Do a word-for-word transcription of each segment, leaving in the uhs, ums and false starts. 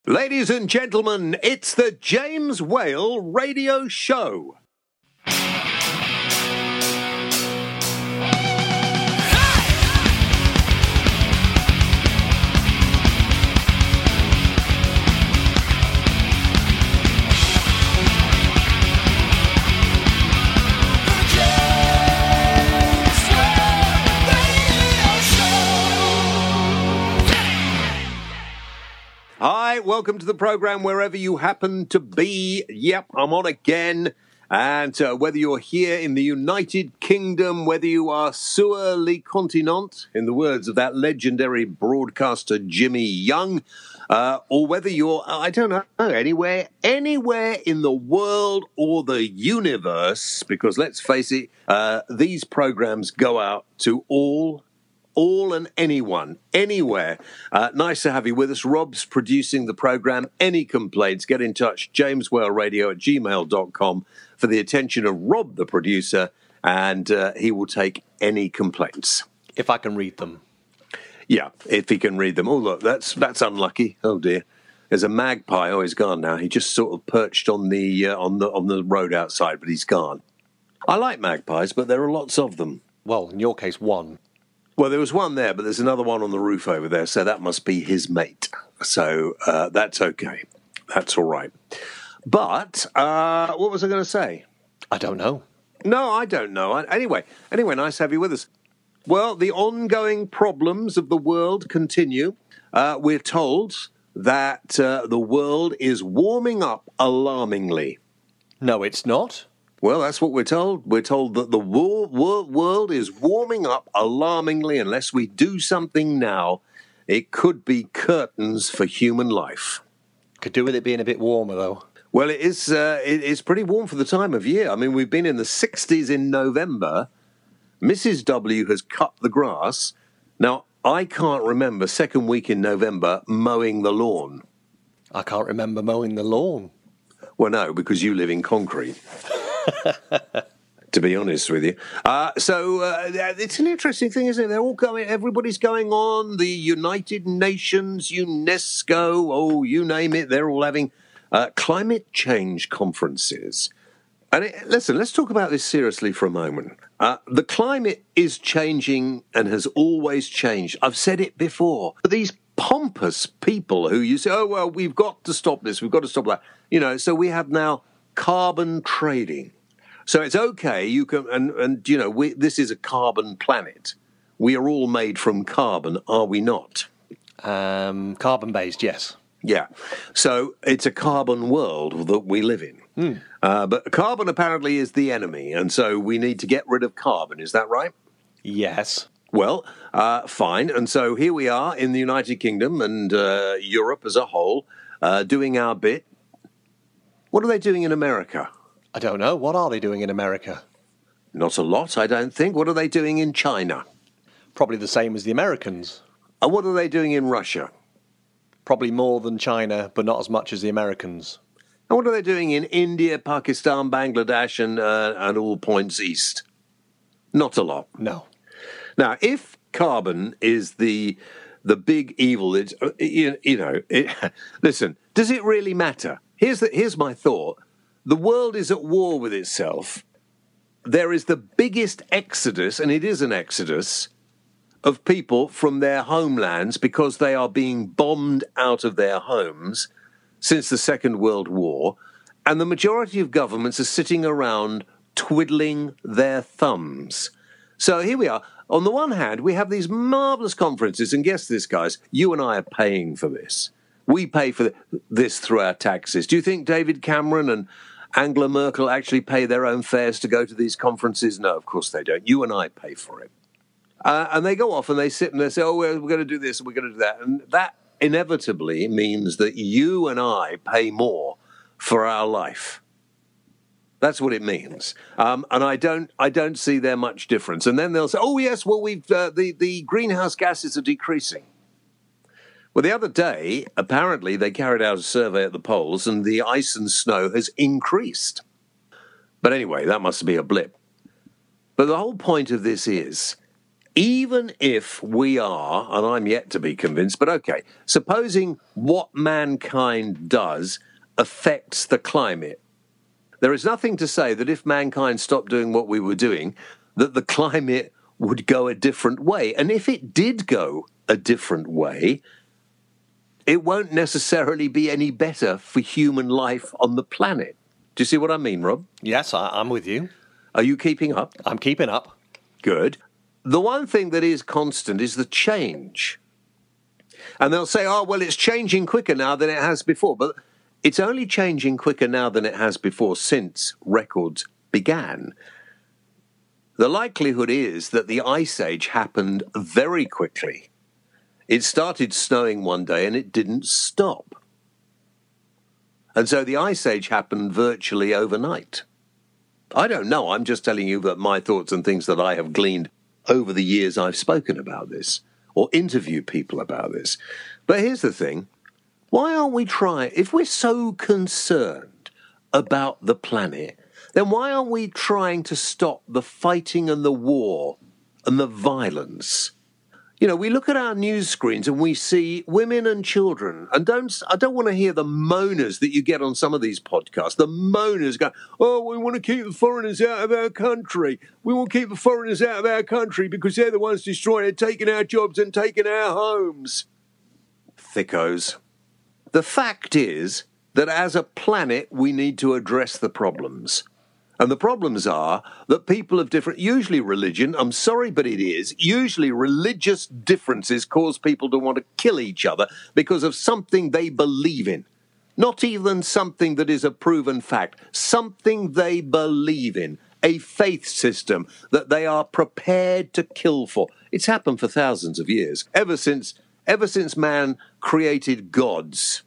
Ladies and gentlemen, it's the James Whale Radio Show. Hi, welcome to the program wherever you happen to be. Yep, I'm on again. And uh, whether you're here in the United Kingdom, whether you are sur le continent, in the words of that legendary broadcaster Jimmy Young, uh, or whether you're, I don't know, anywhere, anywhere in the world or the universe, because let's face it, uh, these programs go out to all All and anyone, anywhere. Uh, nice to have you with us. Rob's producing the program. Any complaints, get in touch. james whale radio at gmail dot com for the attention of Rob, the producer, and uh, he will take any complaints. If I can read them. Yeah, if he can read them. Oh, look, that's that's unlucky. Oh, dear. There's a magpie. Oh, he's gone now. He just sort of perched on the, uh, on the, on the road outside, but he's gone. I like magpies, but there are lots of them. Well, in your case, one. Well, there was one there, but there's another one on the roof over there, so that must be his mate. So uh, that's okay. That's all right. But uh, what was I going to say? I don't know. No, I don't know. Anyway, anyway, nice to have you with us. Well, the ongoing problems of the world continue. Uh, we're told that uh, the world is warming up alarmingly. No, it's not. Well, that's what we're told. We're told that the wor- wor- world is warming up alarmingly. Unless we do something now, it could be curtains for human life. Could do with it being a bit warmer, though. Well, it is, uh, it is pretty warm for the time of year. I mean, we've been in the sixties in November. Missus W has cut the grass. Now, I can't remember second week in November mowing the lawn. I can't remember mowing the lawn. Well, no, because you live in concrete. To be honest with you. Uh, so uh, it's an interesting thing, isn't it? They're all going, everybody's going on, the United Nations, UNESCO, oh, you name it, they're all having uh, climate change conferences. And it, listen, let's talk about this seriously for a moment. Uh, the climate is changing and has always changed. I've said it before. But these pompous people who you say, oh, well, we've got to stop this, we've got to stop that. You know, so we have now carbon trading. So it's okay, you can, and, and you know, we, this is a carbon planet. We are all made from carbon, are we not? Um, carbon-based, yes. Yeah. So it's a carbon world that we live in. Mm. Uh, but carbon apparently is the enemy, and so we need to get rid of carbon. Is that right? Yes. Well, uh, fine. And so here we are in the United Kingdom and uh, Europe as a whole, uh, doing our bit. What are they doing in America? I don't know. What are they doing in America? Not a lot, I don't think. What are they doing in China? Probably the same as the Americans. And what are they doing in Russia? Probably more than China, but not as much as the Americans. And what are they doing in India, Pakistan, Bangladesh, and, uh, and all points east? Not a lot. No. Now, if carbon is the the big evil, it's, you, you know, it, listen, does it really matter? Here's the, here's my thought. The world is at war with itself. There is the biggest exodus, and it is an exodus, of people from their homelands because they are being bombed out of their homes since the Second World War, and the majority of governments are sitting around twiddling their thumbs. So here we are. On the one hand, we have these marvellous conferences, and guess this, guys, you and I are paying for this. We pay for this through our taxes. Do you think David Cameron and Angela Merkel actually pay their own fares to go to these conferences? No, of course they don't. You and I pay for it. Uh, and they go off and they sit and they say, oh, we're, we're going to do this and we're going to do that. And that inevitably means that you and I pay more for our life. That's what it means. Um, and I don't I don't see there much difference. And then they'll say, oh, yes, well, we've uh, the, the greenhouse gases are decreasing. Well, the other day, apparently, they carried out a survey at the poles and the ice and snow has increased. But anyway, that must be a blip. But the whole point of this is even if we are, and I'm yet to be convinced, but okay, supposing what mankind does affects the climate, there is nothing to say that if mankind stopped doing what we were doing, that the climate would go a different way. And if it did go a different way, it won't necessarily be any better for human life on the planet. Do you see what I mean, Rob? Yes, I, I'm with you. Are you keeping up? I'm keeping up. Good. The one thing that is constant is the change. And they'll say, oh, well, it's changing quicker now than it has before. But it's only changing quicker now than it has before since records began. The likelihood is that the Ice Age happened very quickly. It started snowing one day and it didn't stop. And so the Ice Age happened virtually overnight. I don't know. I'm just telling you that my thoughts and things that I have gleaned over the years I've spoken about this or interviewed people about this. But here's the thing. Why aren't we trying, if we're so concerned about the planet, then why aren't we trying to stop the fighting and the war and the violence? You know, we look at our news screens and we see women and children, and don't I don't want to hear the moaners that you get on some of these podcasts. The moaners go, oh, we want to keep the foreigners out of our country. We want to keep the foreigners out of our country because they're the ones destroying it, taking our jobs and taking our homes. Thickos. The fact is that as a planet, we need to address the problems. And the problems are that people of different, usually religion, I'm sorry, but it is, usually religious differences cause people to want to kill each other because of something they believe in. Not even something that is a proven fact, something they believe in, a faith system that they are prepared to kill for. It's happened for thousands of years, ever since, ever since man created gods.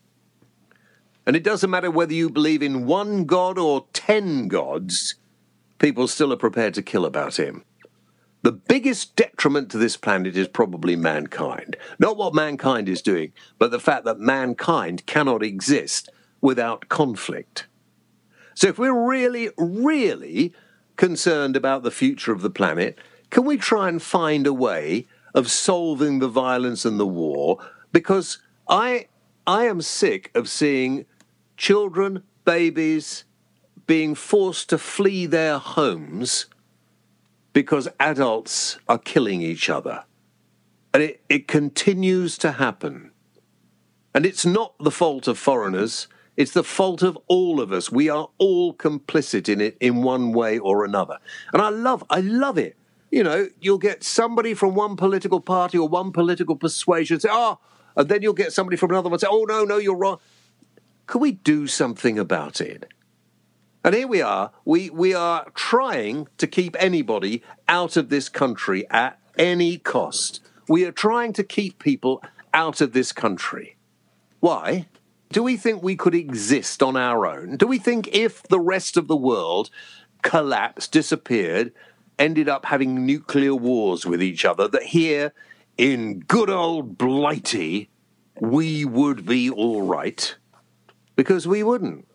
And it doesn't matter whether you believe in one god or ten gods, people still are prepared to kill about him. The biggest detriment to this planet is probably mankind. Not what mankind is doing, but the fact that mankind cannot exist without conflict. So if we're really, really concerned about the future of the planet, can we try and find a way of solving the violence and the war? Because I, I am sick of seeing children, babies, being forced to flee their homes because adults are killing each other. And it, it continues to happen. And it's not the fault of foreigners. It's the fault of all of us. We are all complicit in it in one way or another. And I love, I love it. You know, you'll get somebody from one political party or one political persuasion say, oh, and then you'll get somebody from another one say, oh, no, no, you're wrong. Could we do something about it? And here we are. We we are trying to keep anybody out of this country at any cost. We are trying to keep people out of this country. Why? Do we think we could exist on our own? Do we think if the rest of the world collapsed, disappeared, ended up having nuclear wars with each other, that here in good old Blighty we would be all right? Because we wouldn't.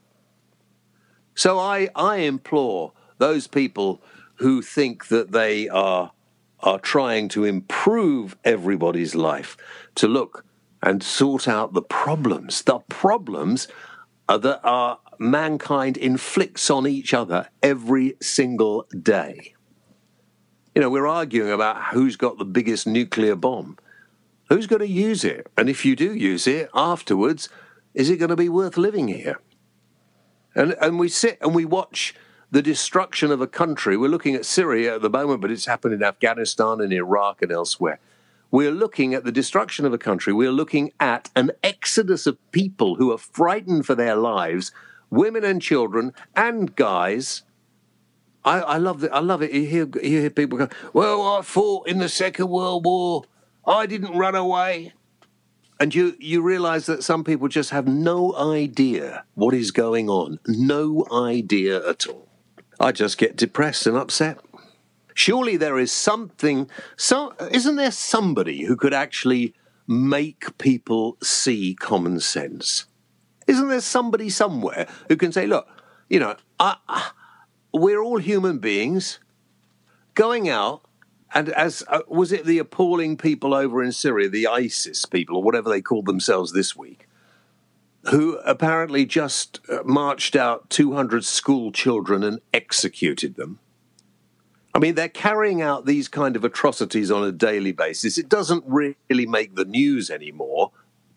So I, I implore those people who think that they are, are trying to improve everybody's life to look and sort out the problems. The problems are that are mankind inflicts on each other every single day. You know, we're arguing about who's got the biggest nuclear bomb. Who's going to use it? And if you do use it, afterwards, is it going to be worth living here? And and we sit and we watch the destruction of a country. We're looking at Syria at the moment, but it's happened in Afghanistan and Iraq and elsewhere. We're looking at the destruction of a country. We're looking at an exodus of people who are frightened for their lives, women and children and guys. I, I love it. I love it. You hear, you hear people go, well, I fought in the Second World War. I didn't run away. And you, you realize that some people just have no idea what is going on. No idea at all. I just get depressed and upset. Surely there is something, so, isn't there somebody who could actually make people see common sense? Isn't there somebody somewhere who can say, look, you know, I, I, we're all human beings. Going out and as uh, was it the appalling people over in Syria, the ISIS people, or whatever they called themselves this week, who apparently just uh, marched out two hundred school children and executed them? I mean, they're carrying out these kind of atrocities on a daily basis. It doesn't really make the news anymore.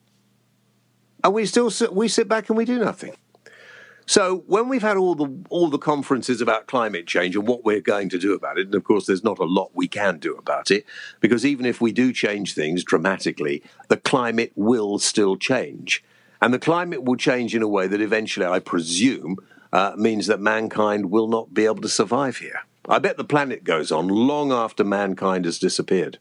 And we still sit, we sit back and we do nothing. So when we've had all the all the conferences about climate change and what we're going to do about it, and of course there's not a lot we can do about it, because even if we do change things dramatically, the climate will still change. And the climate will change in a way that eventually, I presume, uh, means that mankind will not be able to survive here. I bet the planet goes on long after mankind has disappeared.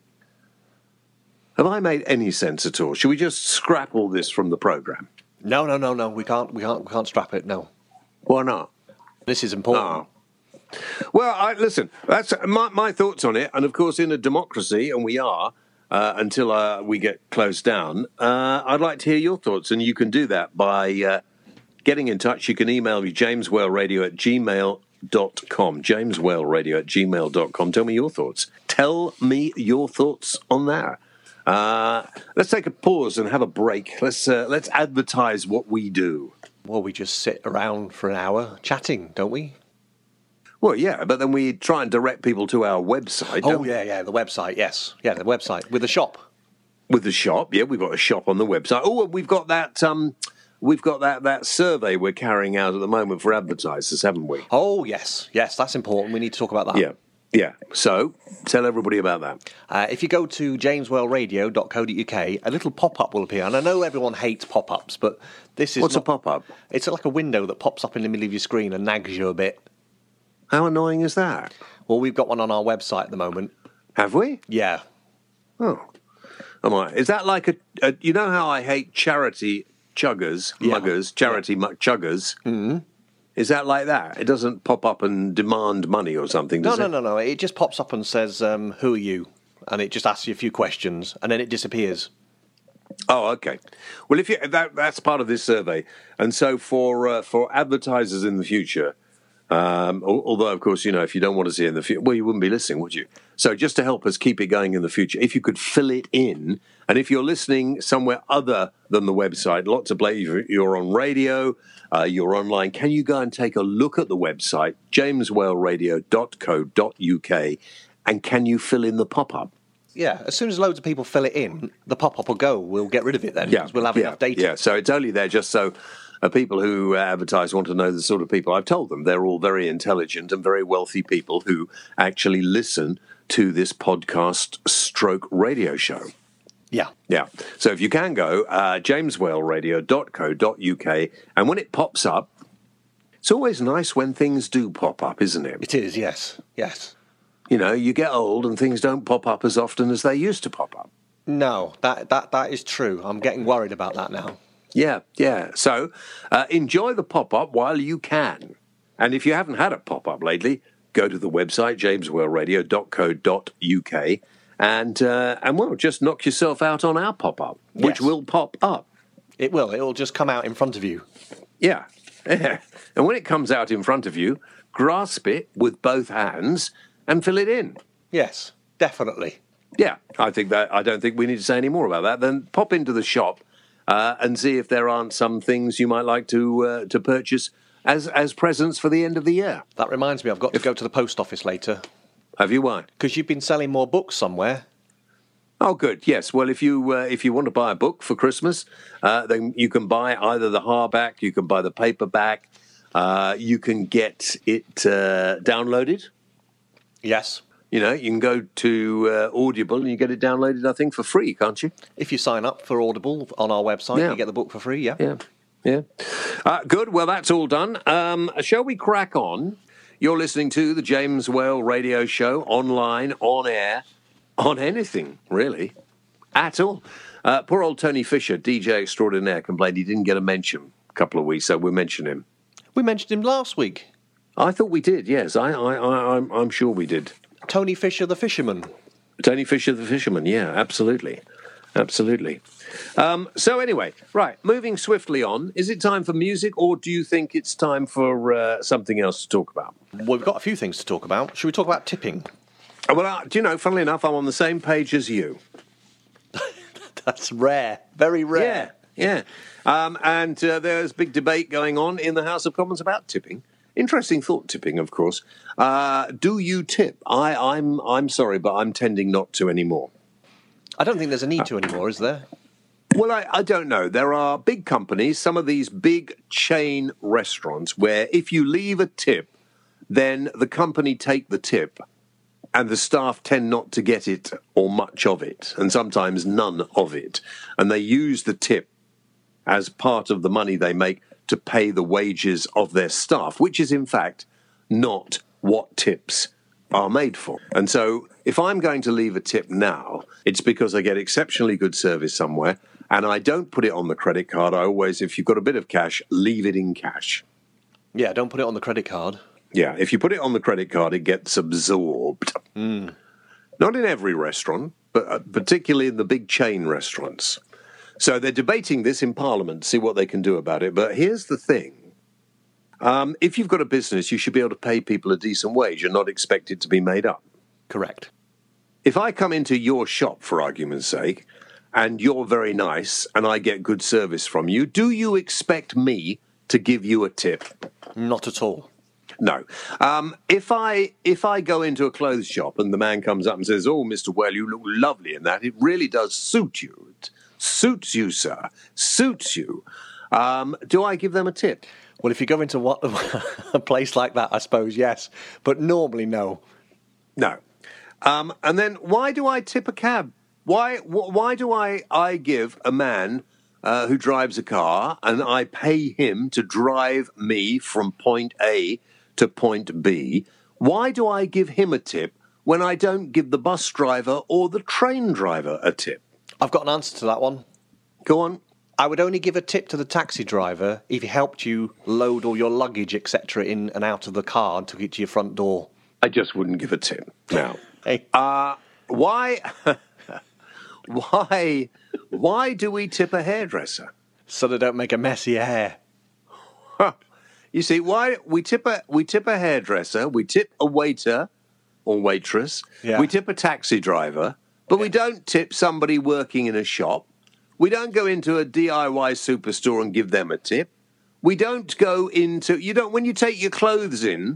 Have I made any sense at all? Should we just scrap all this from the programme? No, no, no, no. We can't. We can't. We can't scrap it. No. Why not? This is important. Oh. Well, I, listen. That's my, my thoughts on it. And of course, in a democracy, and we are uh, until uh, we get closed down. Uh, I'd like to hear your thoughts, and you can do that by uh, getting in touch. You can email me jameswhaleradio at gmail dot com. jameswhaleradio at gmail dot com. Tell me your thoughts. Tell me your thoughts on that. Uh, let's take a pause and have a break. Let's uh, let's advertise what we do. Well, we just sit around for an hour chatting, don't we? Well, yeah, but then we try and direct people to our website. Oh, yeah, yeah, the website, yes. Yeah, the website with the shop. With the shop, yeah, we've got a shop on the website. Oh, and we've got that um, we've got that, that survey we're carrying out at the moment for advertisers, haven't we? Oh, yes, yes, that's important. We need to talk about that. Yeah. Yeah, so tell everybody about that. Uh, if you go to jameswhaleradio dot co dot uk, a little pop-up will appear. And I know everyone hates pop-ups, but this is What's not, a pop-up? It's like a window that pops up in the middle of your screen and nags you a bit. How annoying is that? Well, we've got one on our website at the moment. Have we? Yeah. Oh. Am I? Is that like a, a... You know how I hate charity chuggers, Yeah. muggers, charity Yeah. muck chuggers? Mm-hmm. Is that like that? It doesn't pop up and demand money or something, No, does no, it? no, no. It just pops up and says, um, who are you? And it just asks you a few questions, and then it disappears. Oh, okay. Well, if you that that's part of this survey, and so for uh, for advertisers in the future, um, al- although of course you know if you don't want to see it in the future, well, you wouldn't be listening, would you? So just to help us keep it going in the future, if you could fill it in, and if you're listening somewhere other than the website, lots of places you're on radio, uh, you're online. Can you go and take a look at the website, jameswhaleradio dot co dot uk, and can you fill in the pop-up? Yeah, as soon as loads of people fill it in, the pop-up will go. We'll get rid of it then, because we'll have yeah, enough data. Yeah, so it's only there just so uh, people who uh, advertise want to know the sort of people. I've told them they're all very intelligent and very wealthy people who actually listen to this podcast stroke radio show. Yeah. Yeah. So if you can go, uh, jameswhaleradio dot co dot uk, and when it pops up, it's always nice when things do pop up, isn't it? It is, yes. Yes. You know, you get old and things don't pop up as often as they used to pop up. No, that, that, that is true. I'm getting worried about that now. Yeah, yeah. So uh, enjoy the pop-up while you can. And if you haven't had a pop-up lately, go to the website, jameswhaleradio dot co dot uk, and, uh, and well, just knock yourself out on our pop-up, which Yes. will pop up. It will. It will just come out in front of you. Yeah. And when it comes out in front of you, grasp it with both hands and fill it in. Yes, definitely. Yeah, I think that. I don't think we need to say any more about that. Then pop into the shop uh, and see if there aren't some things you might like to uh, to purchase as as presents for the end of the year. That reminds me, I've got to go to the post office later. Have you? Why? Because you've been selling more books somewhere. Oh, good. Yes. Well, if you uh, if you want to buy a book for Christmas, uh, then you can buy either the hardback, you can buy the paperback, uh, you can get it uh, downloaded. Yes. You know, you can go to uh, Audible and you get it downloaded, I think, for free, can't you? If you sign up for Audible on our website, Yeah. you get the book for free, yeah? Yeah, yeah. Uh, good. Well, that's all done. Um, shall we crack on? You're listening to the James Whale Radio Show, online, on air, on anything, really, at all. Uh, poor old Tony Fisher, D J extraordinaire, complained he didn't get a mention a couple of weeks, so we'll mention him. We mentioned him last week. I thought we did, yes. I, I, I, I'm, I'm sure we did. Tony Fisher, the fisherman. Tony Fisher, the fisherman, yeah, absolutely. Absolutely. Um, so anyway, right, moving swiftly on, is it time for music or do you think it's time for uh, something else to talk about? Well, we've got a few things to talk about. Should we talk about tipping? Well, uh, do you know, funnily enough, I'm on the same page as you. That's rare. Very rare. Yeah, yeah. Um, and uh, there's big debate going on in the House of Commons about tipping. Interesting thought, tipping, of course. Uh, do you tip? I, I'm, I'm sorry, but I'm tending not to anymore. I don't think there's a need to anymore, is there? Well, I, I don't know. There are big companies, some of these big chain restaurants, where if you leave a tip, then the company take the tip, and the staff tend not to get it or much of it, and sometimes none of it. And they use the tip as part of the money they make to pay the wages of their staff, which is, in fact, not what tips are made for. And so if I'm going to leave a tip now, it's because I get exceptionally good service somewhere, and I don't put it on the credit card. I always, if you've got a bit of cash, leave it in cash. Yeah, don't put it on the credit card. Yeah, if you put it on the credit card, it gets absorbed. Mm. Not in every restaurant, but particularly in the big chain restaurants. So they're debating this in Parliament to see what they can do about it. But here's the thing. Um, if you've got a business, you should be able to pay people a decent wage and not expect it to be made up. Correct. If I come into your shop, for argument's sake, and you're very nice and I get good service from you, do you expect me to give you a tip? Not at all. No. Um, if I if I go into a clothes shop and the man comes up and says, "Oh, Mister Well, you look lovely in that. It really does suit you. It suits you, sir. Suits you." Um, do I give them a tip? Well, if you go into what, a place like that, I suppose, yes. But normally, no. No. Um, and then why do I tip a cab? Why wh- why do I, I give a man uh, who drives a car and I pay him to drive me from point A to point B, why do I give him a tip when I don't give the bus driver or the train driver a tip? I've got an answer to that one. Go on. I would only give a tip to the taxi driver if he helped you load all your luggage, et cetera, in and out of the car and took it to your front door. I just wouldn't give a tip. Now, Hey. uh, why, why, why do we tip a hairdresser? So they don't make a mess of your hair. Huh. You see, why we tip a we tip a hairdresser, we tip a waiter or waitress, Yeah. we tip a taxi driver, but we don't tip somebody working in a shop. We don't go into a D I Y superstore and give them a tip. We don't go into you don't when you take your clothes in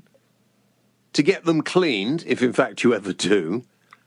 to get them cleaned, if in fact you ever do.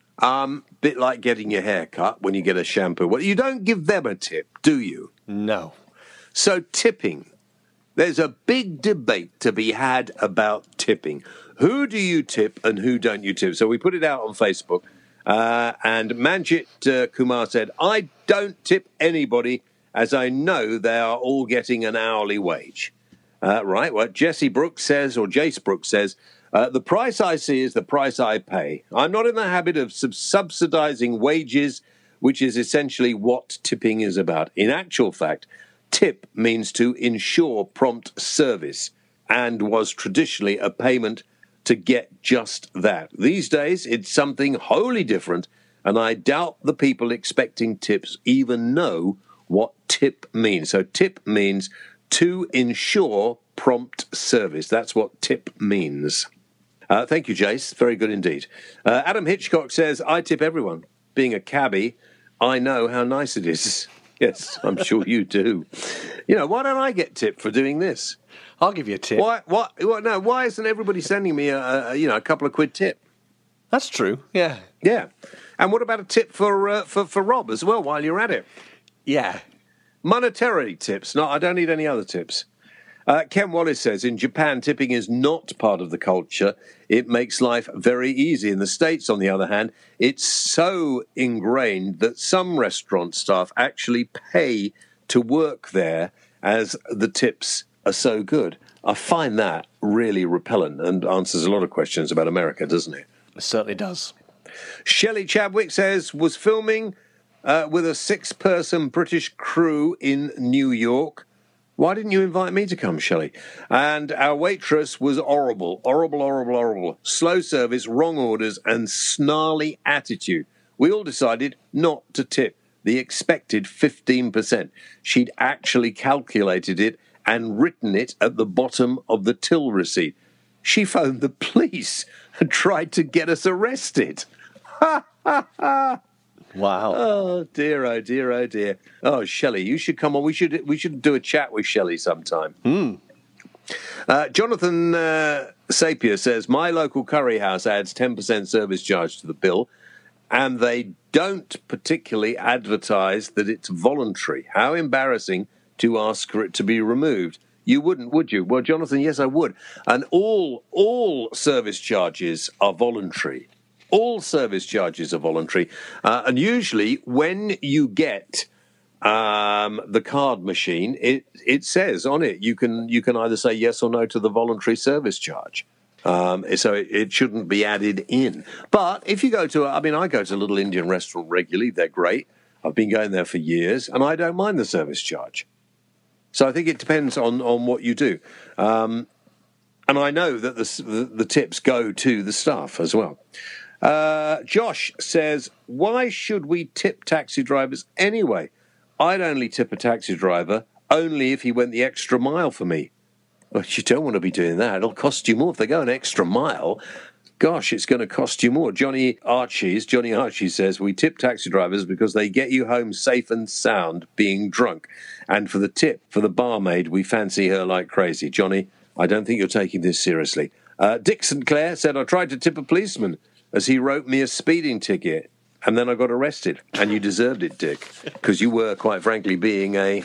Um, bit like getting your hair cut when you get a shampoo. Well, you don't give them a tip, do you? No. So tipping. There's a big debate to be had about tipping. Who do you tip and who don't you tip? So we put it out on Facebook, uh, and Manjit uh, Kumar said, I don't tip anybody as I know they are all getting an hourly wage. Uh, right, well, Jesse Brooks says, or Jace Brooks says, uh, the price I see is the price I pay. I'm not in the habit of sub- subsidizing wages, which is essentially what tipping is about. In actual fact, tip means to ensure prompt service and was traditionally a payment to get just that. These days, it's something wholly different, and I doubt the people expecting tips even know what tip means. So tip means to ensure prompt service. That's what tip means. Uh, thank you, Jace. Very good indeed. Uh, Adam Hitchcock says, I tip everyone. Being a cabbie, I know how nice it is. Yes, I'm sure you do. You know, why don't I get tipped for doing this? I'll give you a tip. Why? Why? What, no, why isn't everybody sending me a, a you know a couple of quid tip? That's true. Yeah. Yeah. And what about a tip for uh, for for Rob as well? While you're at it, Yeah. monetarily tips. No, I don't need any other tips. Uh, Ken Wallace says, in Japan, tipping is not part of the culture. It makes life very easy. In the States, on the other hand, it's so ingrained that some restaurant staff actually pay to work there as the tips are so good. I find that really repellent and answers a lot of questions about America, doesn't it? It certainly does. Shelley Chadwick says, was filming uh, with a six-person British crew in New York. Why didn't you invite me to come, Shelley? And our waitress was horrible, horrible, horrible, horrible. Slow service, wrong orders, and snarly attitude. We all decided not to tip the expected fifteen percent. She'd actually calculated it and written it at the bottom of the till receipt. She phoned the police and tried to get us arrested. Wow. Oh dear, oh dear, oh dear. Oh, Shelley, you should come on. We should we should do a chat with Shelley sometime. Hmm. Uh, Jonathan uh, Sapir says, my local curry house adds ten percent service charge to the bill, and they don't particularly advertise that it's voluntary. How embarrassing to ask for it to be removed. You wouldn't, would you? Well, Jonathan, yes, I would. And all all service charges are voluntary. All service charges are voluntary. Uh, and usually when you get um, the card machine, it it says on it, you can you can either say yes or no to the voluntary service charge. Um, so it, it shouldn't be added in. But if you go to, a, I mean, I go to a little Indian restaurant regularly. They're great. I've been going there for years, and I don't mind the service charge. So I think it depends on, on what you do. Um, and I know that the, the, the tips go to the staff as well. Uh, Josh says, why should we tip taxi drivers anyway? I'd only tip a taxi driver only if he went the extra mile for me. Well, you don't want to be doing that. It'll cost you more. If they go an extra mile, gosh, it's going to cost you more. Johnny Archie's, Johnny Archie says, we tip taxi drivers because they get you home safe and sound being drunk. And for the tip, for the barmaid, we fancy her like crazy. Johnny, I don't think you're taking this seriously. Uh, Dick Saint Clair said, I tried to tip a policeman as he wrote me a speeding ticket, and then I got arrested. And you deserved it, Dick, because you were, quite frankly, being a...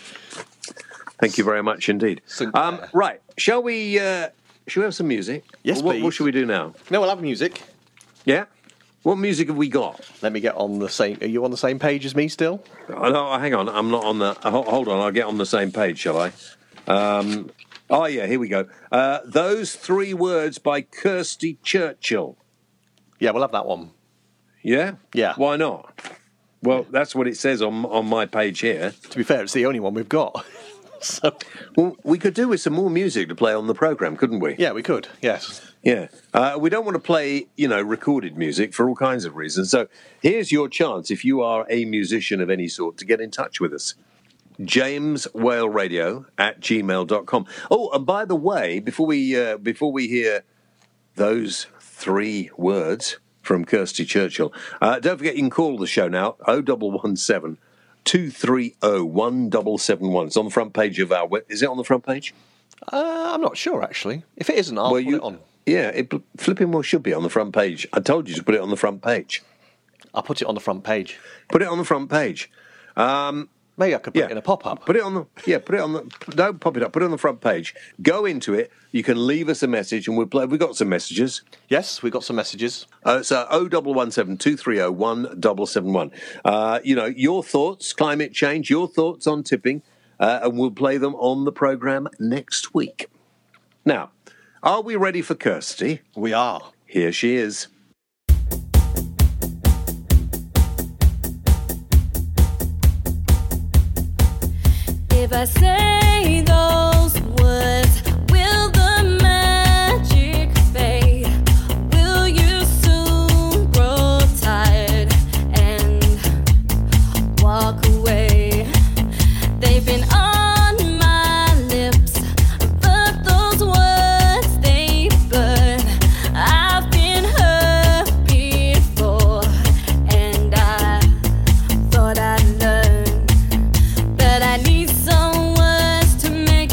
Thank you very much indeed. Um, right, shall we uh, shall we have some music? Yes, what, please. What should we do now? No, we'll have music. Yeah? What music have we got? Let me get on the same... Are you on the same page as me still? Oh, no, hang on, I'm not on the... Hold on, I'll get on the same page, shall I? Um, oh, yeah, here we go. Uh, Those Three Words by Kirsty Churchill. Yeah, we'll have that one. Yeah? Yeah. Why not? Well, that's what it says on on my page here. To be fair, it's the only one we've got. So, well, we could do with some more music to play on the programme, couldn't we? Yeah, we could, yes. Yeah. Uh, we don't want to play, you know, recorded music for all kinds of reasons. So here's your chance, if you are a musician of any sort, to get in touch with us. James Whale Radio at gmail dot com. Oh, and by the way, before we uh, before we hear those three words from Kirsty Churchill, uh, don't forget you can call the show now, oh one one seven, two three oh, one seven seven one. It's on the front page of our web. Is it on the front page? Uh, I'm not sure, actually. If it isn't, I'll well, put you, it on. Yeah, it flipping well should be on the front page. I told you to put it on the front page. I'll put it on the front page. Put it on the front page. Um... Maybe I could put yeah. it in a pop-up. Put it on the yeah. Put it on the don't pop it up. Put it on the front page. Go into it. You can leave us a message, and we'll play. We got some messages. Yes, we got some messages. Uh, so oh one one seven two three oh one seven seven one. Uh, you know your thoughts, climate change, your thoughts on tipping, uh, and we'll play them on the programme next week. Now, are we ready for Kirsty? We are. Here she is. If I say those words, will the magic fade? Will you soon grow tired and walk away? They've been on my lips, but those words, they burn. I've been hurt before, and I thought I'd learn, but I need some words to make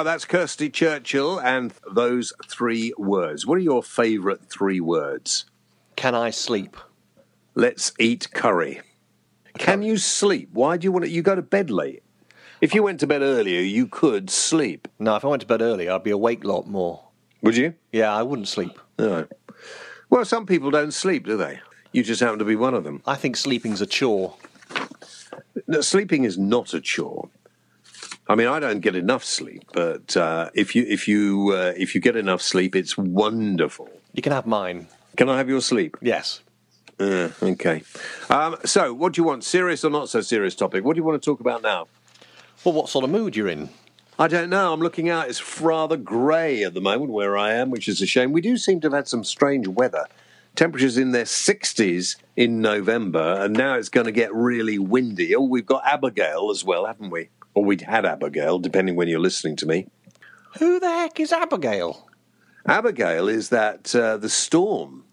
go. That's Kirsty Churchill and those three words. What are your favourite three words? Can I sleep? Let's eat curry. Can you sleep? Why do you want to... You go to bed late. If you went to bed earlier, you could sleep. No, if I went to bed early, I'd be awake a lot more. Would you? Yeah, I wouldn't sleep. No. Well, some people don't sleep, do they? You just happen to be one of them. I think sleeping's a chore. No, sleeping is not a chore. I mean, I don't get enough sleep, but uh, if you if you uh, if you get enough sleep, it's wonderful. You can have mine. Can I have your sleep? Yes. Uh, okay. Um, so, what do you want? Serious or not so serious topic? What do you want to talk about now? Well, what sort of mood you're in? I don't know. I'm looking out. It's rather grey at the moment where I am, which is a shame. We do seem to have had some strange weather. Temperatures in their sixties in November, and now it's going to get really windy. Oh, we've got Abigail as well, haven't we? Or we'd had Abigail, depending when you're listening to me. Who the heck is Abigail? Abigail is that uh, the storm.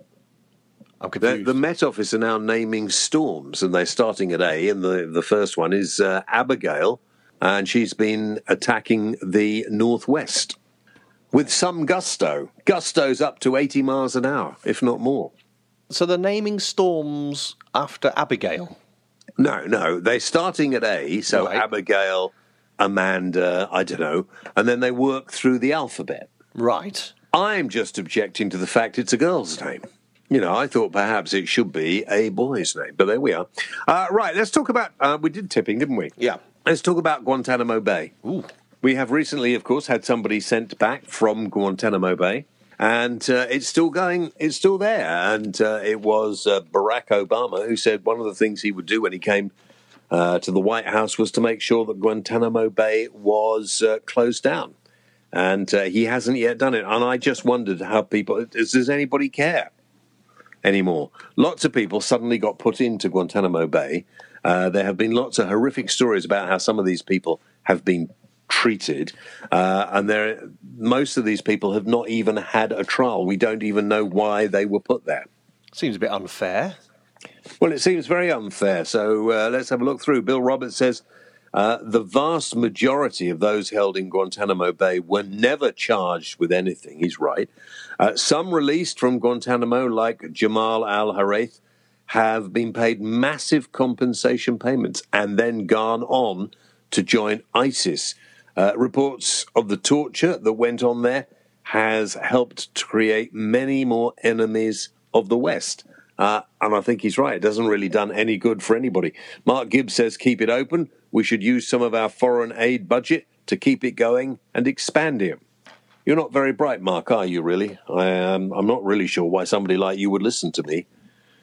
I'm The, confused. the Met Office are now naming storms, and they're starting at A, and the, the first one is uh, Abigail, and she's been attacking the northwest with some gusto. Gusto's up to eighty miles an hour, if not more. So they're naming storms after Abigail? No, no, they're starting at A, so Right. Abigail, Amanda, I don't know, and then they work through the alphabet. Right. I'm just objecting to the fact it's a girl's name. You know, I thought perhaps it should be a boy's name, but there we are. Uh, right, let's talk about, uh, we did tipping, didn't we? Yeah. Let's talk about Guantanamo Bay. Ooh. We have recently, of course, had somebody sent back from Guantanamo Bay, and uh, it's still going, it's still there. And uh, it was uh, Barack Obama who said one of the things he would do when he came uh, to the White House was to make sure that Guantanamo Bay was uh, closed down. And uh, he hasn't yet done it. And I just wondered how people, does, does anybody care anymore? Lots of people suddenly got put into Guantanamo Bay. Uh, there have been lots of horrific stories about how some of these people have been treated, uh, and there, most of these people have not even had a trial. We don't even know why they were put there. Seems a bit unfair. Well, it seems very unfair, so uh, let's have a look through. Bill Roberts says, uh, the vast majority of those held in Guantanamo Bay were never charged with anything. He's right. Uh, some released from Guantanamo, like Jamal al-Harith, have been paid massive compensation payments and then gone on to join ISIS. Uh, reports of the torture that went on there has helped to create many more enemies of the West. Uh, and I think he's right. It doesn't really done any good for anybody. Mark Gibbs says, keep it open. We should use some of our foreign aid budget to keep it going and expand it. You're not very bright, Mark, are you, really? I, um, I'm not really sure why somebody like you would listen to me.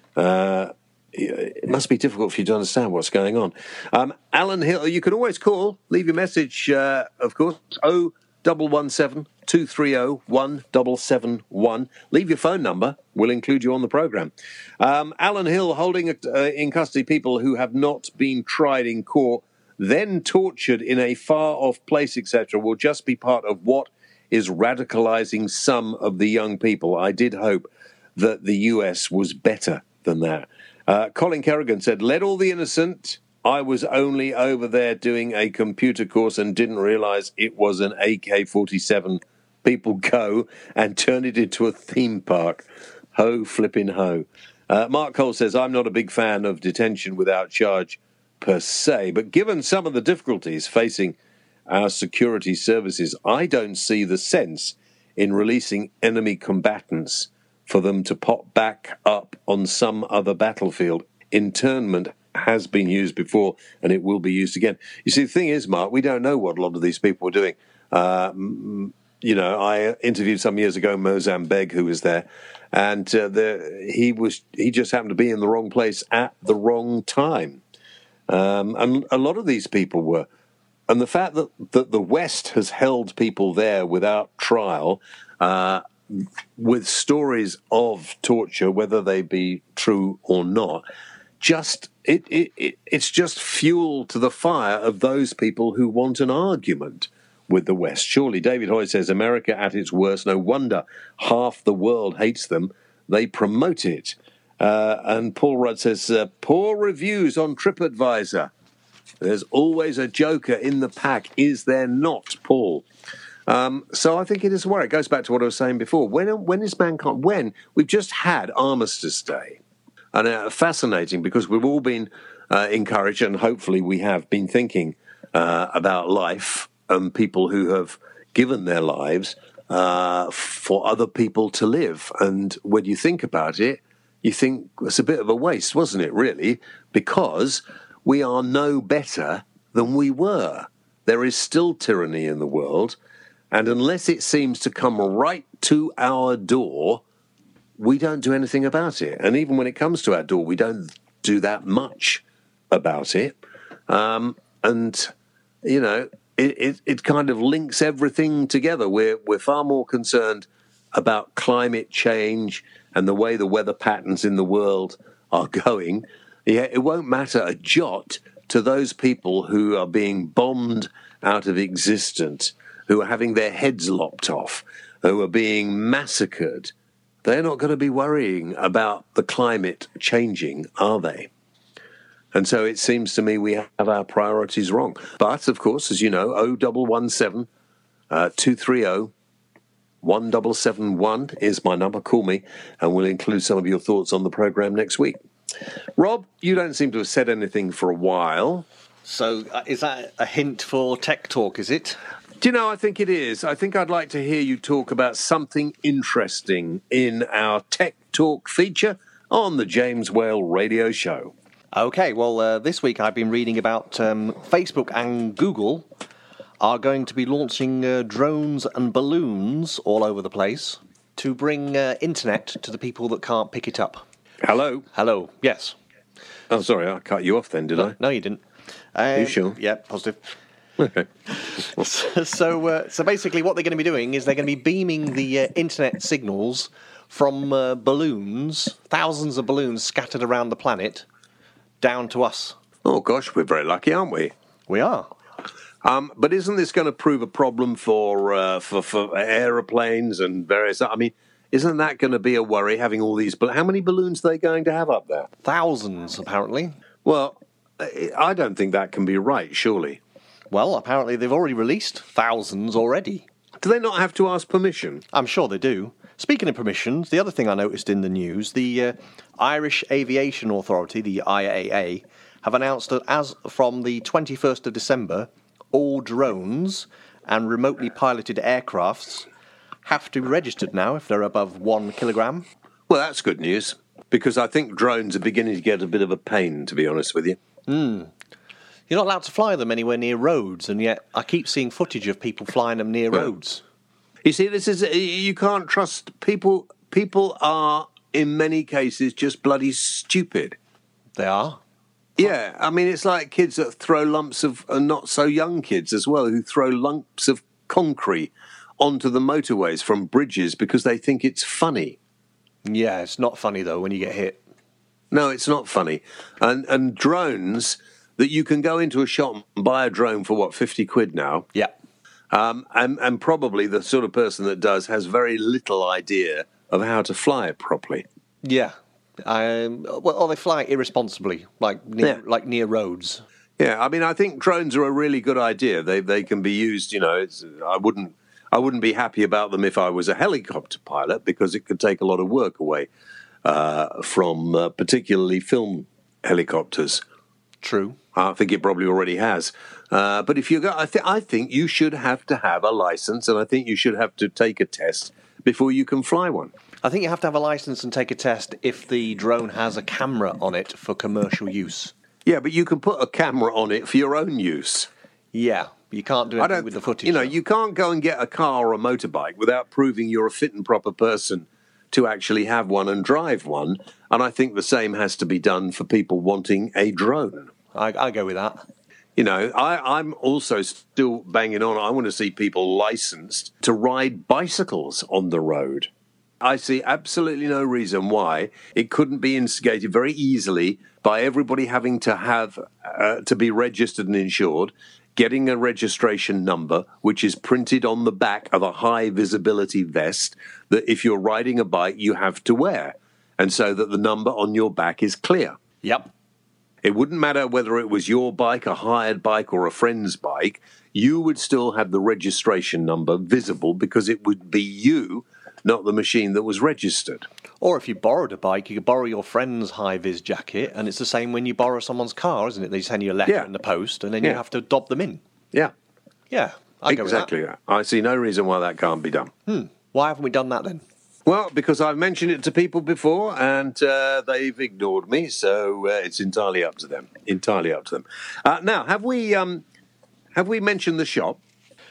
Uh, it must be difficult for you to understand what's going on. Um, Alan Hill, you can always call, leave your message, uh, of course, oh one one seven, two three oh, one seven seven one. Leave your phone number. We'll include you on the programme. Um, Alan Hill holding uh, in custody people who have not been tried in court, then tortured in a far-off place, et cetera, will just be part of what is radicalising some of the young people. I did hope that the U S was better than that. Uh, Colin Kerrigan said, let all the innocent. I was only over there doing a computer course and didn't realise it was an A K forty-seven. People go and turn it into a theme park. Ho, flipping ho. Uh, Mark Cole says, I'm not a big fan of detention without charge per se, but given some of the difficulties facing our security services, I don't see the sense in releasing enemy combatants for them to pop back up on some other battlefield. Internment has been used before, and it will be used again. You see, the thing is, Mark, we don't know what a lot of these people were doing. Uh, you know, I interviewed some years ago Mozam Beg, who was there, and uh, the, he was he just happened to be in the wrong place at the wrong time. Um, and a lot of these people were. And the fact that, that the West has held people there without trial, uh, with stories of torture, whether they be true or not, just it, it, it it's just fuel to the fire of those people who want an argument with the West. Surely, David Hoy says, America at its worst, no wonder half the world hates them. They promote it. Uh, and Paul Rudd says, uh, poor reviews on TripAdvisor. There's always a joker in the pack, is there not, Paul? Um, so I think it is a worry. It goes back to what I was saying before. When when is mankind? When we've just had Armistice Day, and uh, fascinating because we've all been uh, encouraged, and hopefully we have been thinking uh, about life and people who have given their lives uh, for other people to live. And when you think about it, you think it's a bit of a waste, wasn't it? Really, because we are no better than we were. There is still tyranny in the world. And unless it seems to come right to our door, we don't do anything about it. And even when it comes to our door, we don't do that much about it. Um, and, you know, it, it, it kind of links everything together. We're, we're far more concerned about climate change and the way the weather patterns in the world are going. Yeah, it won't matter a jot to those people who are being bombed out of existence, who are having their heads lopped off, who are being massacred. They're not going to be worrying about the climate changing, are they? And so it seems to me we have our priorities wrong. But, of course, as you know, oh one one seven, two three oh, one seven seven one is my number. Call me, and we'll include some of your thoughts on the programme next week. Rob, you don't seem to have said anything for a while. So uh, is that a hint for Tech Talk, is it? Do you know, I think it is. I think I'd like to hear you talk about something interesting in our Tech Talk feature on the James Whale Radio Show. Okay, well, uh, this week I've been reading about um, Facebook and Google are going to be launching uh, drones and balloons all over the place to bring uh, internet to the people that can't pick it up. Hello? Hello, yes. Oh, sorry, I cut you off then, did no, I? No, you didn't. Um, Are you sure? Yeah, positive. Okay. so, uh, so basically, what they're going to be doing is they're going to be beaming the uh, internet signals from uh, balloons, thousands of balloons scattered around the planet, down to us. Oh, gosh, we're very lucky, aren't we? We are. Um, but isn't this going to prove a problem for, uh, for for aeroplanes and various... I mean, isn't that going to be a worry, having all these... How many balloons are they going to have up there? Thousands, apparently. Well, I don't think that can be right, surely. Well, apparently they've already released thousands already. Do they not have to ask permission? I'm sure they do. Speaking of permissions, the other thing I noticed in the news, the uh, Irish Aviation Authority, the I A A, have announced that as from the twenty-first of December, all drones and remotely piloted aircrafts have to be registered now if they're above one kilogram. Well, that's good news, because I think drones are beginning to get a bit of a pain, to be honest with you. Hmm. You're not allowed to fly them anywhere near roads, and yet I keep seeing footage of people flying them near Well, roads. You see, this is you can't trust people. People are, in many cases, just bloody stupid. They are. Yeah, I mean, it's like kids that throw lumps of, and not so young kids as well, who throw lumps of concrete onto the motorways from bridges because they think it's funny. Yeah, it's not funny, though, when you get hit. No, it's not funny. And and drones, that you can go into a shop and buy a drone for, what, fifty quid now? Yeah. Um, and, and probably the sort of person that does has very little idea of how to fly it properly. Yeah. Um, well, or they fly irresponsibly, like near, Yeah. like near roads. Yeah, I mean, I think drones are a really good idea. They they can be used, you know, it's, I wouldn't I wouldn't be happy about them if I was a helicopter pilot, because it could take a lot of work away uh, from uh, particularly film helicopters. True. I think it probably already has. Uh, but if you go, I, th- I think you should have to have a license, and I think you should have to take a test before you can fly one. I think you have to have a license and take a test if the drone has a camera on it for commercial use. Yeah, but you can put a camera on it for your own use. Yeah, you can't do I anything don't, with the footage. You know, though. you can't go and get a car or a motorbike without proving you're a fit and proper person to actually have one and drive one. And I think the same has to be done for people wanting a drone. I, I go with that. You know, I, I'm also still banging on. I want to see people licensed to ride bicycles on the road. I see absolutely no reason why it couldn't be instigated very easily by everybody having to have uh, to be registered and insured, getting a registration number, which is printed on the back of a high visibility vest that if you're riding a bike, you have to wear. And so that the number on your back is clear. Yep. It wouldn't matter whether it was your bike, a hired bike, or a friend's bike. You would still have the registration number visible because it would be you, not the machine that was registered. Or if you borrowed a bike, you could borrow your friend's high-vis jacket, and it's the same when you borrow someone's car, isn't it? They send you a letter Yeah. in the post, and then Yeah. you have to dob them in. Yeah, Yeah, I go with that. exactly that. I see no reason why that can't be done. Why haven't we done that then? Well, because I've mentioned it to people before and uh, they've ignored me, so uh, it's entirely up to them. Entirely up to them. Uh, now, have we um, have we mentioned the shop?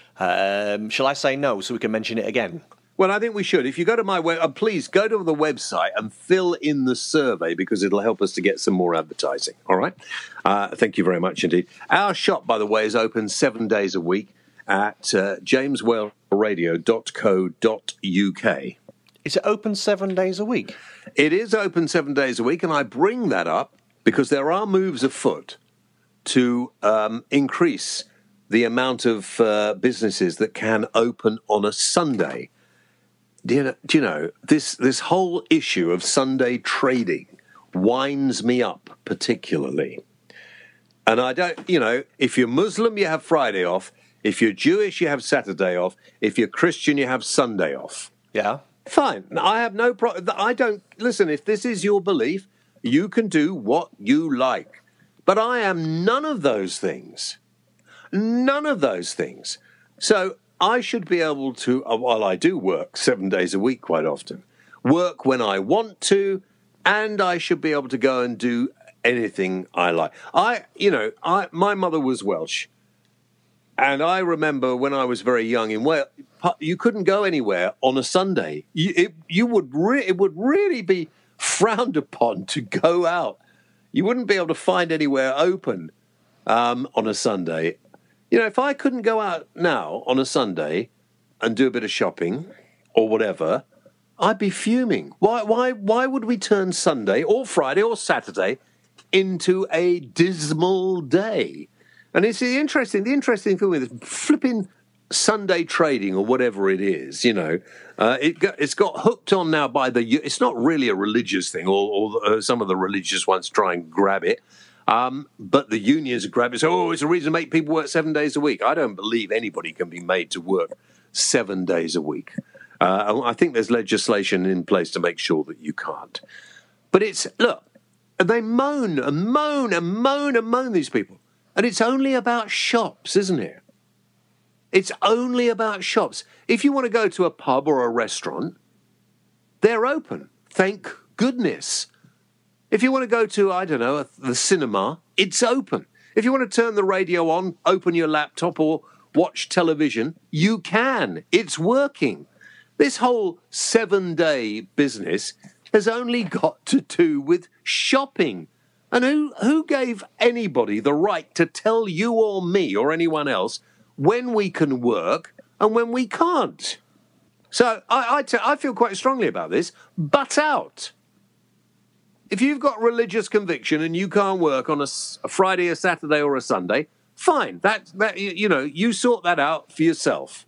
Um, shall I say no so we can mention it again? Well, I think we should. If you go to my web, uh, please go to the website and fill in the survey because it'll help us to get some more advertising. All right. Uh, thank you very much indeed. Our shop, by the way, is open seven days a week at uh, james whale radio dot co dot uk. Is it open seven days a week? It is open seven days a week, and I bring that up because there are moves afoot to um, increase the amount of uh, businesses that can open on a Sunday. Do you know, do you know this, this whole issue of Sunday trading winds me up particularly. And I don't, you know, if you're Muslim, you have Friday off. If you're Jewish, you have Saturday off. If you're Christian, you have Sunday off. Yeah. Fine. I have no problem. I don't listen. If this is your belief, you can do what you like. But I am none of those things. None of those things. So I should be able to, uh, while I do work seven days a week quite often, work when I want to, and I should be able to go and do anything I like. I, you know, I my mother was Welsh. And I remember when I was very young in Wales, you couldn't go anywhere on a Sunday. You, it, you would re- it would really be frowned upon to go out. You wouldn't be able to find anywhere open um, on a Sunday. You know, if I couldn't go out now on a Sunday and do a bit of shopping or whatever, I'd be fuming. Why, why, why would we turn Sunday or Friday or Saturday into a dismal day? And it's the interesting, the interesting thing with flipping Sunday trading or whatever it is, you know, uh, it got, it's got hooked on now by the. It's not really a religious thing, or, or uh, some of the religious ones try and grab it, um, but the unions grab it. So, oh, it's a reason to make people work seven days a week. I don't believe anybody can be made to work seven days a week. Uh, I think there's legislation in place to make sure that you can't. But it's look, they moan and moan and moan and moan these people. And it's only about shops, isn't it? It's only about shops. If you want to go to a pub or a restaurant, they're open. Thank goodness. If you want to go to, I don't know, the cinema, it's open. If you want to turn the radio on, open your laptop or watch television, you can. It's working. This whole seven-day business has only got to do with shopping. And who, who gave anybody the right to tell you or me or anyone else when we can work and when we can't? So I, I, t- I feel quite strongly about this. Butt out. If you've got religious conviction and you can't work on a, s- a Friday, a Saturday or a Sunday, fine. That, that you, you know, you sort that out for yourself.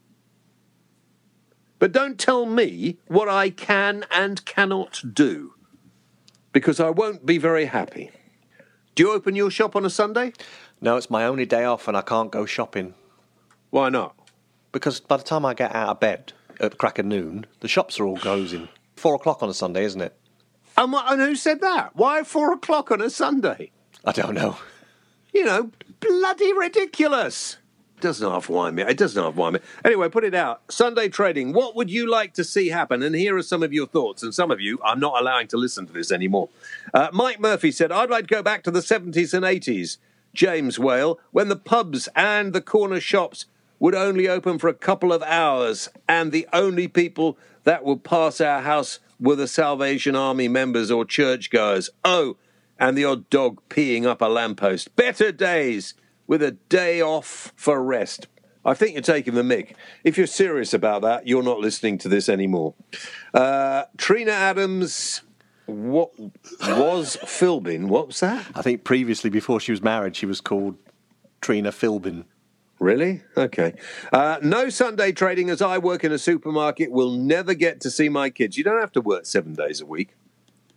But don't tell me what I can and cannot do, because I won't be very happy. Do you open your shop on a Sunday? No, it's my only day off and I can't go shopping. Why not? Because by the time I get out of bed at the crack of noon, the shops are all closing. Four o'clock on a Sunday, isn't it? And, what, and who said that? Why four o'clock on a Sunday? I don't know. You know, bloody ridiculous. It doesn't half wind me. It doesn't half wind me. Anyway, put it out. Sunday trading. What would you like to see happen? And here are some of your thoughts. And some of you, I'm not allowing to listen to this anymore. Uh, Mike Murphy said, I'd like to go back to the seventies and eighties, James Whale, when the pubs and the corner shops would only open for a couple of hours, and the only people that would pass our house were the Salvation Army members or churchgoers. Oh, and the odd dog peeing up a lamppost. Better days with a day off for rest. I think you're taking the mick. If you're serious about that, you're not listening to this anymore. Uh, Trina Adams, what was Philbin? What was that? I think previously, before she was married, she was called Trina Philbin. Really? Okay. Uh, no Sunday trading as I work in a supermarket. Will never get to see my kids. You don't have to work seven days a week.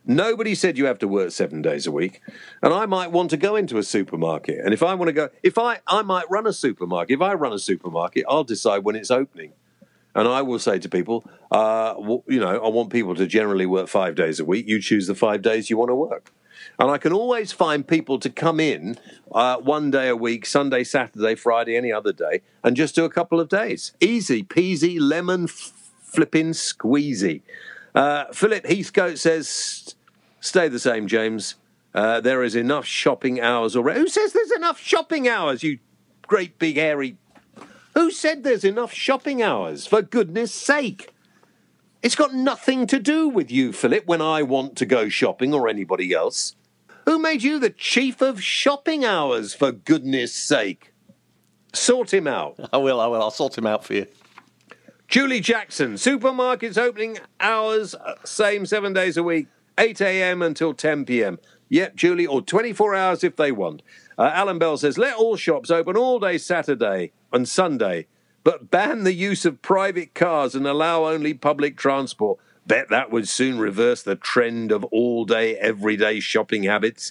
Nobody said you have to work seven days a week. And I might want to go into a supermarket. And if I want to go, if I, I might run a supermarket. If I run a supermarket, I'll decide when it's opening. And I will say to people, uh, well, you know, I want people to generally work five days a week. You choose the five days you want to work. And I can always find people to come in uh, one day a week, Sunday, Saturday, Friday, any other day, and just do a couple of days. Easy peasy, lemon flipping squeezy. Uh, Philip Heathcote says, stay the same, James. Uh, there is enough shopping hours already. Who says there's enough shopping hours, you great big hairy... Who said there's enough shopping hours? For goodness sake. It's got nothing to do with you, Philip, when I want to go shopping or anybody else. Who made you the chief of shopping hours, for goodness sake? Sort him out. I will, I will. I'll sort him out for you. Julie Jackson, supermarkets opening hours, same seven days a week, eight a.m. until ten p.m. Yep, Julie, or twenty-four hours if they want. Uh, Alan Bell says, let all shops open all day Saturday and Sunday, but ban the use of private cars and allow only public transport. Bet that would soon reverse the trend of all-day, everyday shopping habits.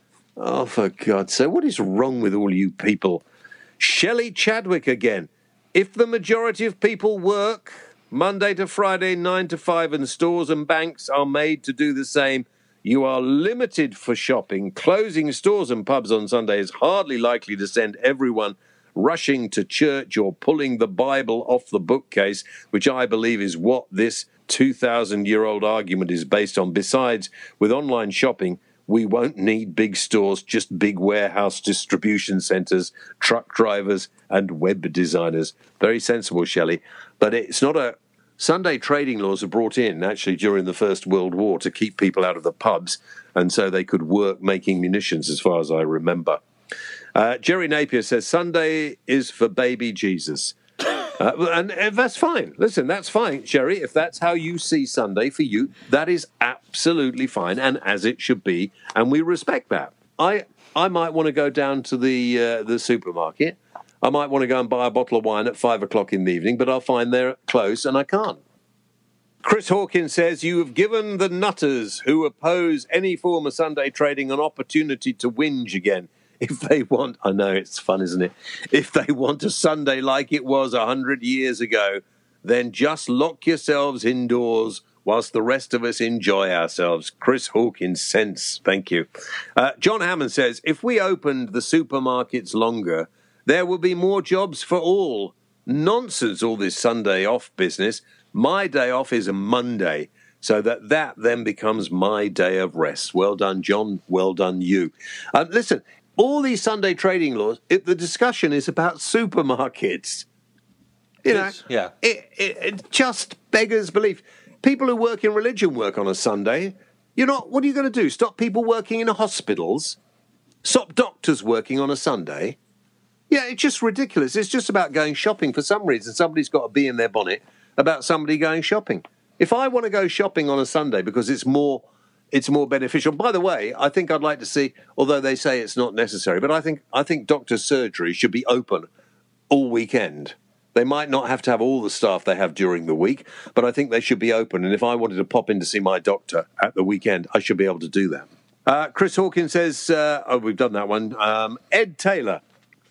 Oh, for God's sake, what is wrong with all you people? Shelley Chadwick again. If the majority of people work Monday to Friday, nine to five, and stores and banks are made to do the same, you are limited for shopping. Closing stores and pubs on Sunday is hardly likely to send everyone rushing to church or pulling the Bible off the bookcase, which I believe is what this two thousand year old argument is based on. Besides, with online shopping, we won't need big stores, just big warehouse distribution centres, truck drivers and web designers. Very sensible, Shelley. But it's not a... Sunday trading laws were brought in, actually, during the First World War to keep people out of the pubs, and so they could work making munitions, as far as I remember. Uh, Jerry Napier says, Sunday is for baby Jesus. Uh, and, and that's fine. Listen, that's fine, Jerry. If that's how you see Sunday for you, that is absolutely fine, and as it should be, and we respect that. I I might want to go down to the uh, the supermarket. I might want to go and buy a bottle of wine at five o'clock in the evening, but I'll find they're closed and I can't. Chris Hawkins says, you have given the nutters who oppose any form of Sunday trading an opportunity to whinge again. If they want, I know it's fun, isn't it? If they want a Sunday like it was a hundred years ago, then just lock yourselves indoors whilst the rest of us enjoy ourselves. Chris Hawkins, sense. Thank you. Uh, John Hammond says, if we opened the supermarkets longer, there will be more jobs for all. Nonsense, all this Sunday off business. My day off is a Monday, so that that then becomes my day of rest. Well done, John. Well done, you. Um, listen, all these Sunday trading laws, it, the discussion is about supermarkets. You know, Yes, yeah. it, it, it just beggars belief. People who work in religion work on a Sunday. You're not, what are you going to do? Stop people working in hospitals? Stop doctors working on a Sunday? Yeah, it's just ridiculous. It's just about going shopping. For some reason, somebody's got to be in their bonnet about somebody going shopping. If I want to go shopping on a Sunday because it's more it's more beneficial. By the way, I think I'd like to see, although they say it's not necessary, but I think I think doctors' surgery should be open all weekend. They might not have to have all the staff they have during the week, but I think they should be open. And if I wanted to pop in to see my doctor at the weekend, I should be able to do that. Uh, Chris Hawkins says, uh, oh, we've done that one. Um, Ed Taylor.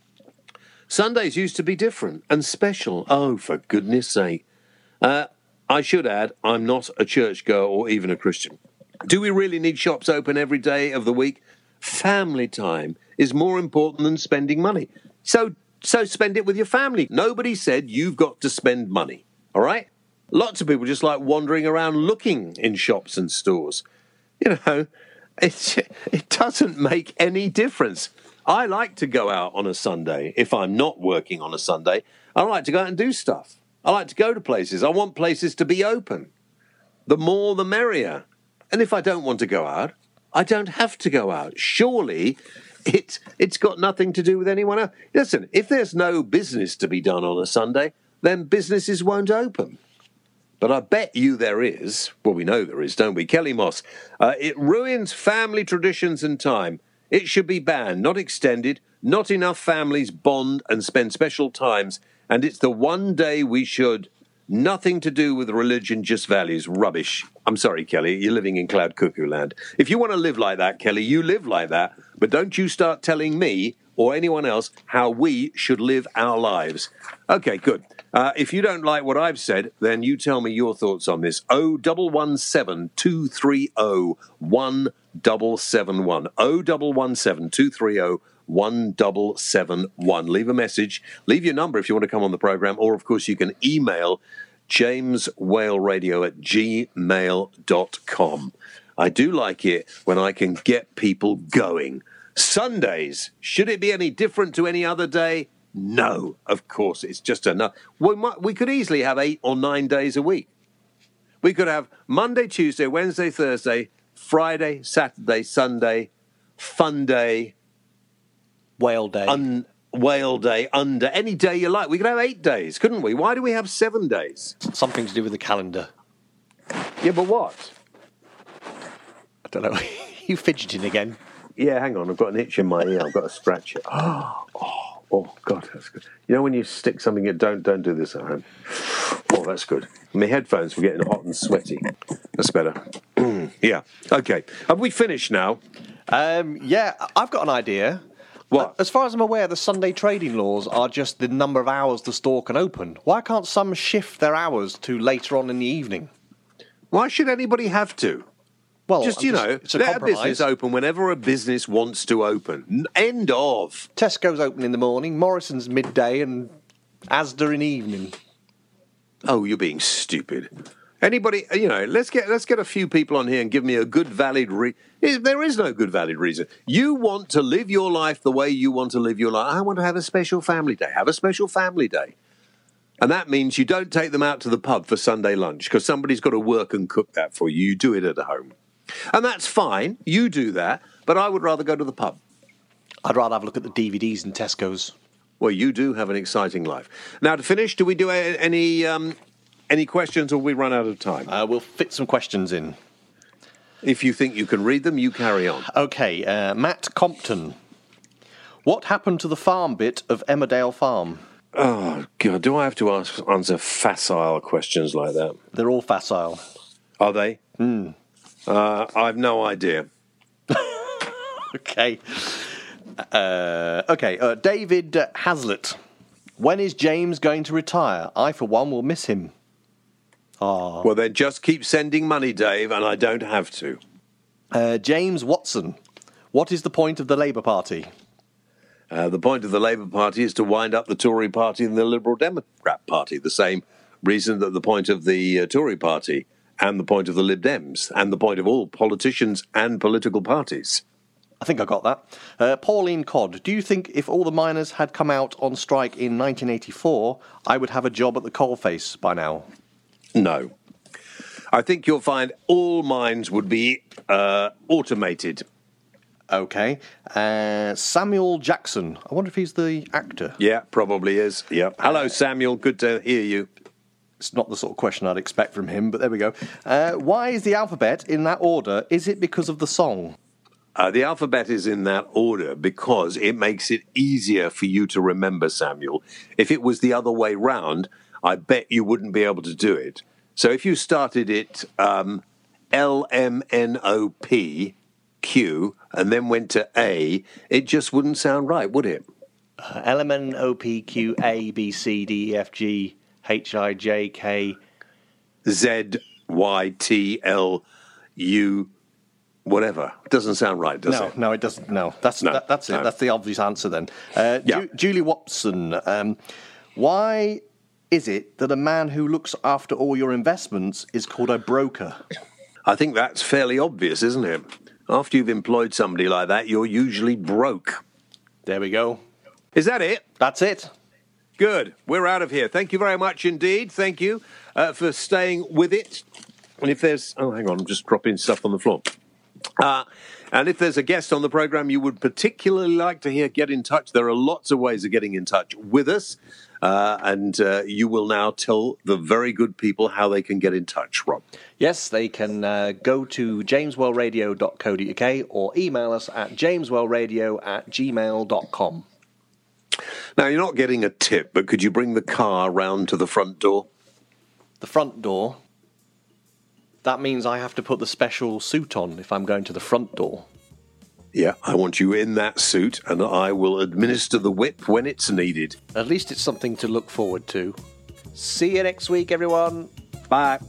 Sundays used to be different and special. Oh, for goodness sake. Uh, I should add, I'm not a churchgoer or even a Christian. Do we really need shops open every day of the week? Family time is more important than spending money. So, so spend it with your family. Nobody said you've got to spend money, all right? Lots of people just like wandering around looking in shops and stores. You know, it, it doesn't make any difference. I like to go out on a Sunday. If I'm not working on a Sunday, I like to go out and do stuff. I like to go to places. I want places to be open. The more, the merrier. And if I don't want to go out, I don't have to go out. Surely it, it's got nothing to do with anyone else. Listen, if there's no business to be done on a Sunday, then businesses won't open. But I bet you there is. Well, we know there is, don't we? Kelly Moss. Uh, it ruins family traditions and time. It should be banned, not extended. Not enough families bond and spend special times, and it's the one day we should Nothing to do with religion, just values. Rubbish. I'm sorry, Kelly. You're living in cloud cuckoo land. If you want to live like that, Kelly, you live like that. But don't you start telling me or anyone else how we should live our lives. Okay, good. Uh, if you don't like what I've said, then you tell me your thoughts on this. oh one one seven, two three oh, one seven seven one. oh one one seven, two three oh, one seven seven one. Leave a message. Leave your number if you want to come on the program. Or, of course, you can email jameswhaleradio at gmail dot com. I do like it when I can get people going. Sundays, should it be any different to any other day? No, of course, it's just enough. We, might, we could easily have eight or nine days a week. We could have Monday, Tuesday, Wednesday, Thursday, Friday, Saturday, Sunday, fun day, Whale day. un, whale day, under, any day you like. We could have eight days, couldn't we? Why do we have seven days? Something to do with the calendar. Yeah, but what? I don't know. You fidgeting again? Yeah, hang on, I've got an itch in my ear. I've got to scratch it. Oh, oh, oh, God, that's good. You know when you stick something in, don't, don't do this at home. Oh, that's good. My headphones were getting hot and sweaty. That's better. Yeah, okay. Have we finished now? Um, yeah, I've got an idea. What? As far as I'm aware, the Sunday trading laws are just the number of hours the store can open. Why can't some shift their hours to later on in the evening? Why should anybody have to? Well, Just, I'm you just- know, it's a let a compromise. business open whenever a business wants to open. N- End of. Tesco's open in the morning, Morrison's midday, and Asda in the evening. Oh, you're being stupid. Anybody, you know, let's get let's get a few people on here and give me a good, valid reason. There is no good, valid reason. You want to live your life the way you want to live your life. I want to have a special family day. Have a special family day. And that means you don't take them out to the pub for Sunday lunch because somebody's got to work and cook that for you. You do it at home. And that's fine. You do that. But I would rather go to the pub. I'd rather have a look at the D V Ds in Tesco's. Well, you do have an exciting life. Now, to finish, do we do a- any um, any questions or we run out of time? Uh, we'll fit some questions in. If you think you can read them, you carry on. Okay, uh, Matt Compton. What happened to the farm bit of Emmerdale Farm? Oh, God, do I have to ask, answer facile questions like that? They're all facile. Are they? Hmm. Uh, I've no idea. Okay. Uh, okay, uh, David uh, Hazlitt. When is James going to retire? I, for one, will miss him. Ah. Well, then just keep sending money, Dave, and I don't have to. Uh, James Watson. What is the point of the Labour Party? Uh, the point of the Labour Party is to wind up the Tory Party and the Liberal Democrat Party. The same reason that the point of the uh, Tory Party and the point of the Lib Dems and the point of all politicians and political parties. I think I got that. Uh, Pauline Codd. Do you think if all the miners had come out on strike in nineteen eighty-four, I would have a job at the coalface by now? No. I think you'll find all mines would be uh, automated. Okay. Uh, Samuel Jackson. I wonder if he's the actor. Yeah, probably is. Yeah. Hello, Samuel. Good to hear you. It's not the sort of question I'd expect from him, but there we go. Uh, why is the alphabet in that order? Is it because of the song? Uh, the alphabet is in that order because it makes it easier for you to remember, Samuel. If it was the other way round, I bet you wouldn't be able to do it. So if you started it um, L M N O P Q and then went to A, it just wouldn't sound right, would it? Uh, L M N O P Q A B C D E F G H I J K Z Y T L U whatever. Doesn't sound right, does no, it? No, it doesn't. No, that's No, that, that's it. no. That's the obvious answer then. Uh, Yeah. Ju- Julie Watson. Um, why is it that a man who looks after all your investments is called a broker? I think that's fairly obvious, isn't it? After you've employed somebody like that, you're usually broke. There we go. Is that it? That's it. Good. We're out of here. Thank you very much indeed. Thank you uh, for staying with it. And if there's... Oh, hang on. I'm just dropping stuff on the floor. Uh, and if there's a guest on the programme you would particularly like to hear, get in touch. There are lots of ways of getting in touch with us. Uh, and uh, you will now tell the very good people how they can get in touch, Rob. Yes, they can uh, go to jameswellradio dot co dot uk or email us at jameswellradio at gmail dot com. Now, you're not getting a tip, but could you bring the car round to the front door? the front door, that means I have to put the special suit on if I'm going to the front door. Yeah, I want you in that suit, and I will administer the whip when it's needed. At least it's something to look forward to. See you next week, everyone. Bye.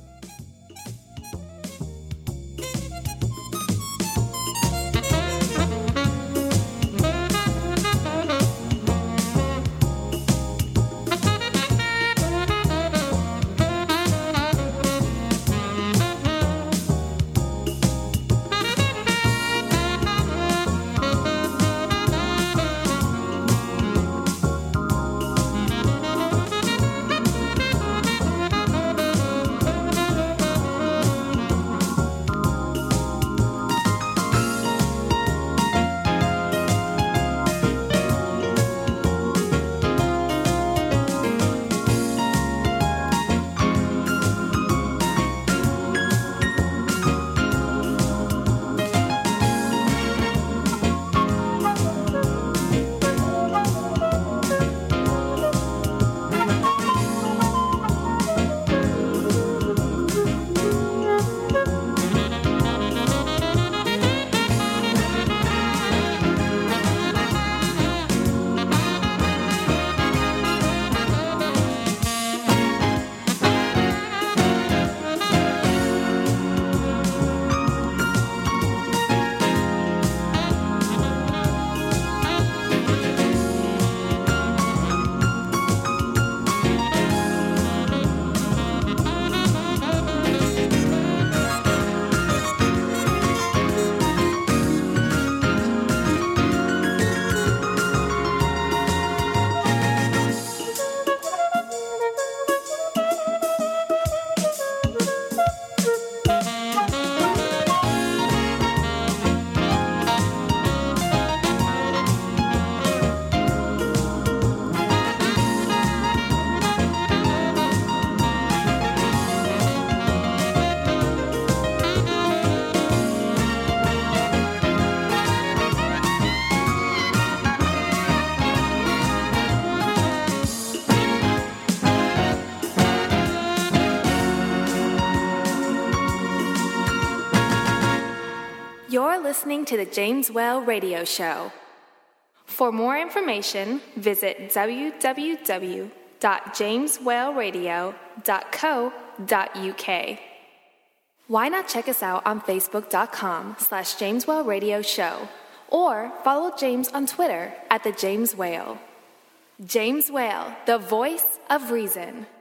You're listening to the James Whale Radio Show. For more information, visit w w w dot james whale radio dot co dot u k. Why not check us out on facebook.com slash James Whale Radio Show or follow James on Twitter at the James Whale. James Whale, the voice of reason.